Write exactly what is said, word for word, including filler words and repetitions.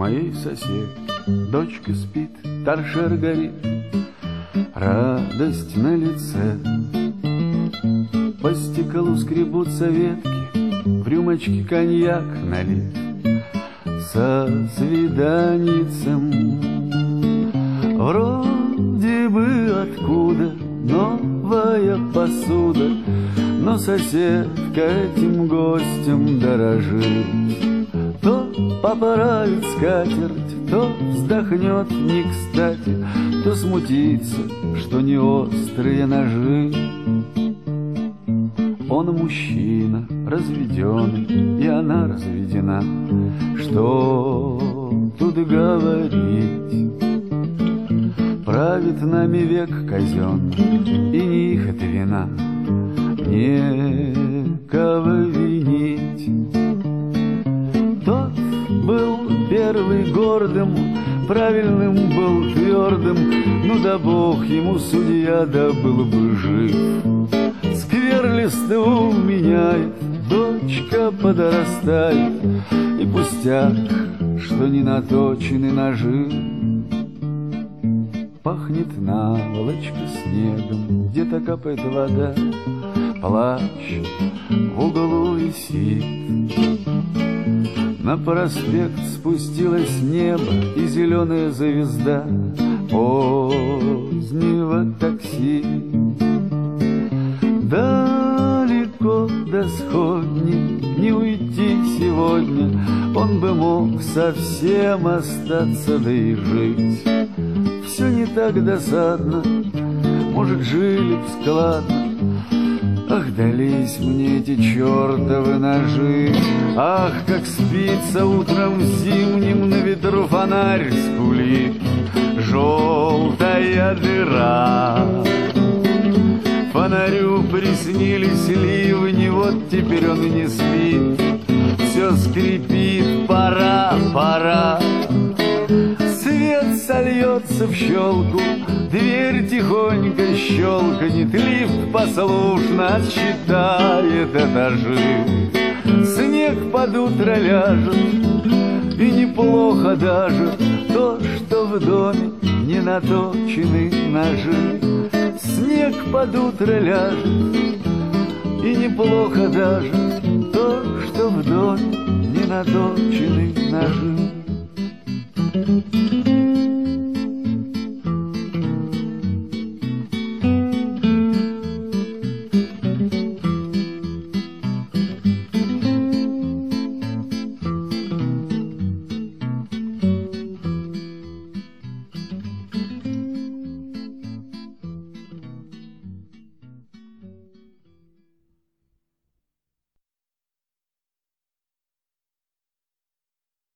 моей соседки дочка спит, торшер горит, радость на лице. По стеклу скребутся ветки, в рюмочке коньяк налит. Со свиданицем вроде бы откуда новая посуда, но соседка этим гостем дорожит. То поправит скатерть, то вздохнет не кстати, то смутится, что не острые ножи. Он мужчина, разведенный, и она разведена. Что тут говорить? Правит нами век казенный, и не их это вина, некого винить. Тот был первый гордым, правильным был твердым, ну да бог ему судья, да был бы жив. Скверлистого меняет, дочка подрастает, и пустяк, что не наточены ножи. Пахнет наволочка снегом, где-то капает вода, плащ в углу висит. На проспект спустилось небо и зеленая звезда позднего такси. Далеко до сходни не уйти сегодня, он бы мог совсем остаться, да и жить. Все не так досадно, может, жили б складно. Ах, дались мне эти чертовы ножи. Ах, как спится утром зимним, на ветру фонарь скулит, желтая дыра. Фонарю приснились ливни, вот теперь он и не спит. Все скрипит, пора, пора. Свет сольется в щелку, дверь тихонько щелкнет, лифт послушно отсчитает этажи. Снег под утро ляжет, и неплохо даже то, что в доме не наточены ножи. Снег под утро ляжет, и неплохо даже то, что в доме не наточены ножи.